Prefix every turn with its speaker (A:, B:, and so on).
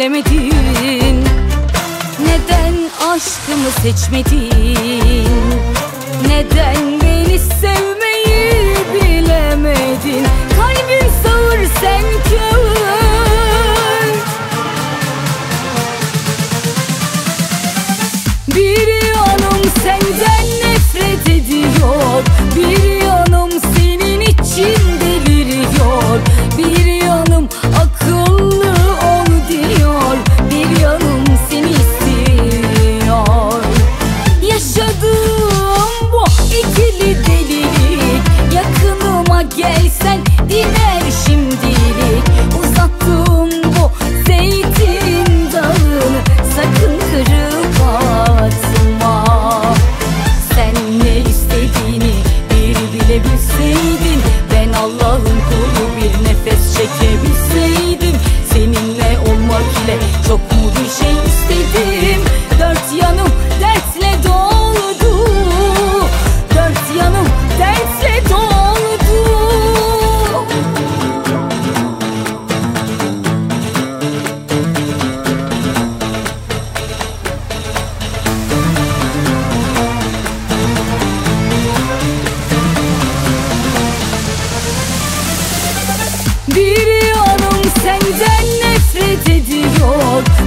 A: söylemedin? Neden aşkımı seçmedin? Neden beni sevmeyi bilemedin? Kalbim sağır, sen kör. Bir yanım senden nefret ediyor, bir yanım senin için deliriyor. Bir yanım akıllı ol diyor, bir yanım seni istiyor. Yaşadığım bu ikili delilik, yakınıma gelsen diner şimdilik. Uzattığım bu zeytin dalını sakın kırıp atma. Sen ne istediğini bir bilebilseydin, ben Allah'ın kulu bir nefes çekebilseydim. Seninle olmak ile çok mu bir şey istedim? Dört yanım dertle doldu, dört yanım dertle doldu. Bir yanım senden nefret ediyor,